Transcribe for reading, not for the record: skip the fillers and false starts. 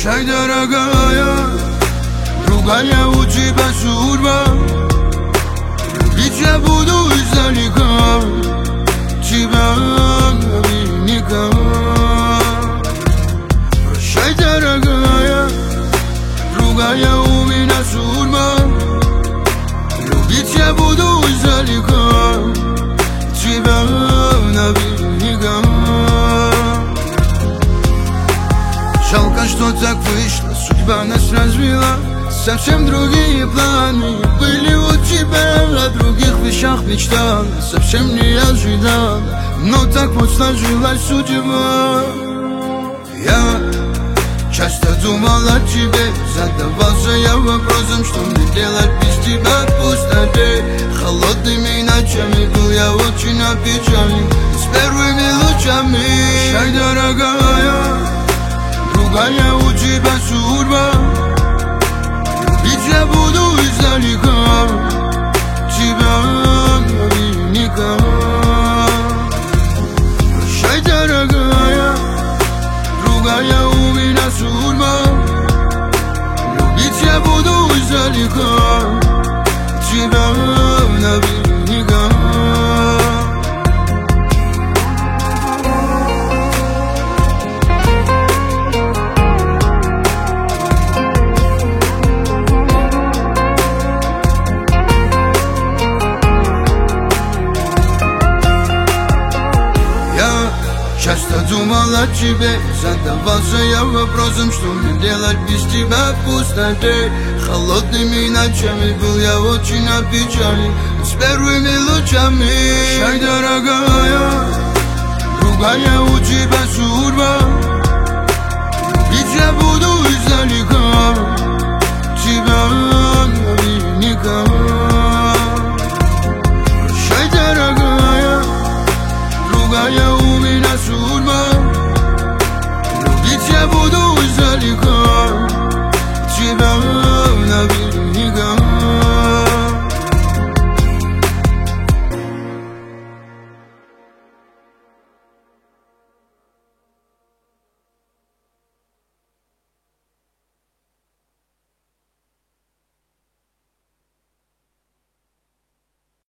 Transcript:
Прощай, дорогая, другая у тебя судьба. Любить я буду издалека, тебя наверняка. Прощай, дорогая, другая у меня судьба. Любить я буду издалека, тебя наверняка. Жалко, что так вышло, судьба нас развела. Совсем другие планы были у тебя, о других вещах мечтал. Совсем не ожидал, но так вот сложилась судьба. Я часто думал о тебе, задавался я вопросом, что мне делать без тебя в пустоте. Холодными ночами был я очень опечален с первыми лучами. Прощай, дорогая, другая у тебя судьба. Любить я буду издалека, тебя наверняка. Прощай, дорогая, другая у меня судьба. Любить я буду издалека, тебя наверняка. Часто думал о тебе, задавался я вопросом, что мне делать без тебя в пустоте. Холодными ночами был я очень опечален с первыми лучами. Прощай, дорогая, другая у тебя судьба.